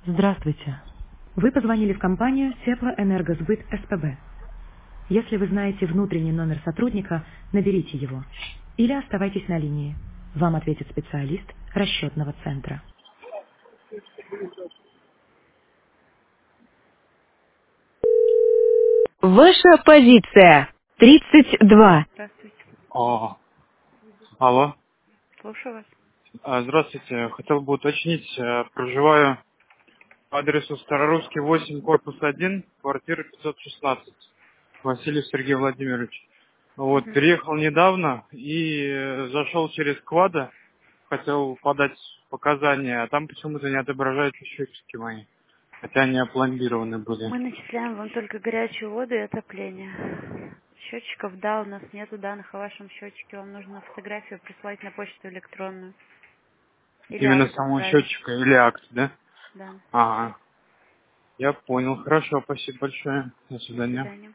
Здравствуйте. Вы позвонили в компанию Теплоэнергосбыт СПБ. Если вы знаете внутренний номер сотрудника, наберите его. Или оставайтесь на линии. Вам ответит специалист расчетного центра. Ваша позиция 32. Здравствуйте. Алло. Слушаю вас. Здравствуйте. Хотел бы уточнить, проживаю по адресу Старорусский 8, корпус 1, квартира 516. Васильев Сергей Владимирович. Вот, Мгм. переехал недавно и зашел через Квада, хотел подать показания, а там почему-то не отображаются счетчики мои, хотя они опломбированы были. Мы начисляем вам только горячую воду и отопление. Счетчиков, да, у нас нету данных о вашем счетчике. Вам нужно фотографию прислать на почту электронную. Или Именно акт самого отправить. счетчика или акт, да? Да. Ага, я понял. Хорошо, спасибо большое. До До свидания. свидания.